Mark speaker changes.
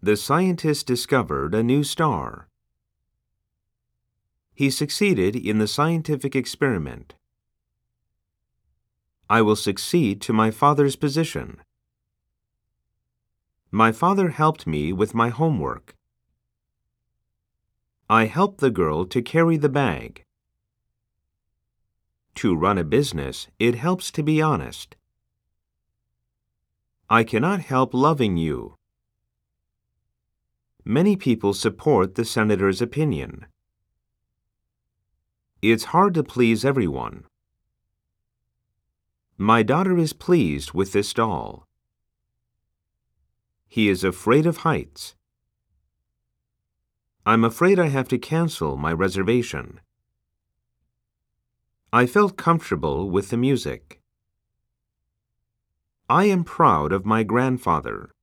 Speaker 1: The scientist discovered a new star. He succeeded in the scientific experiment. I will succeed to my father's position. My father helped me with my homework. I helped the girl to carry the bag. To run a business, it helps to be honest. I cannot help loving you. Many people support the senator's opinion. It's hard to please everyone. My daughter is pleased with this doll. He is afraid of heights. I'm afraid I have to cancel my reservation. I felt comfortable with the music. I am proud of my grandfather.